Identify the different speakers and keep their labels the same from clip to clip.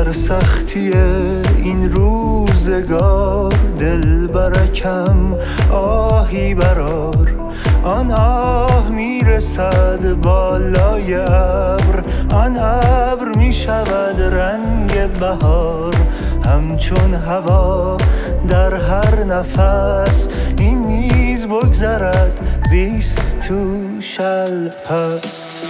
Speaker 1: در سختی این روزگار دلبرکم آهی برار، آن آه میرسد بالای ابر، آن ابر میشود رنگ بهار. همچون هوا در هر نفس این نیز بگذرد، this too shall pass.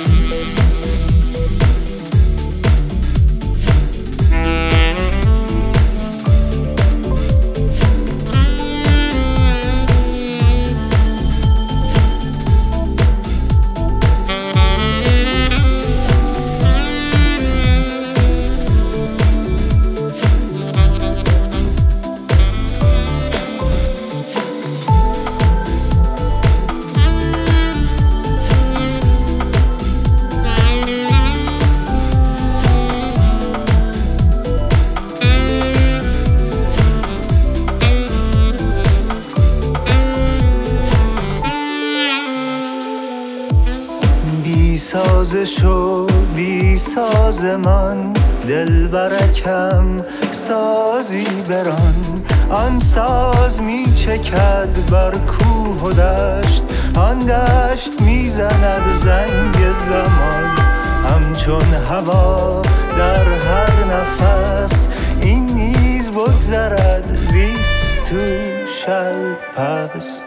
Speaker 1: سازش و بی سازمان دلبرکم سازی بران، آن ساز می چکد بر کوه و دشت، آن دشت می زند زنگ زمان. همچون هوا در هر نفس این نیز بگذرد، this too shall pass.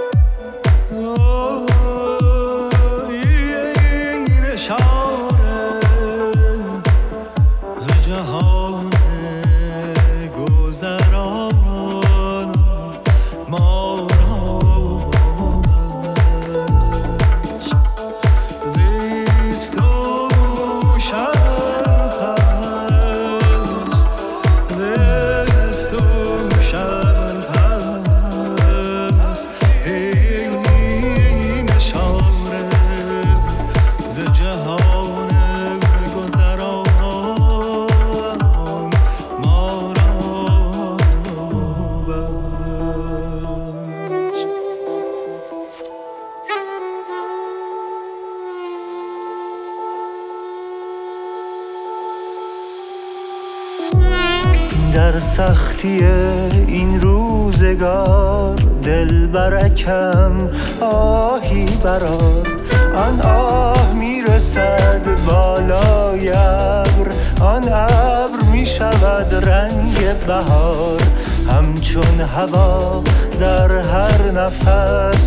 Speaker 1: در سختی این روزگار دلبرکم آهی برار، آن آه میرسد بالای ابر، آن ابر میشود رنگ بهار. همچون هوا در هر نفس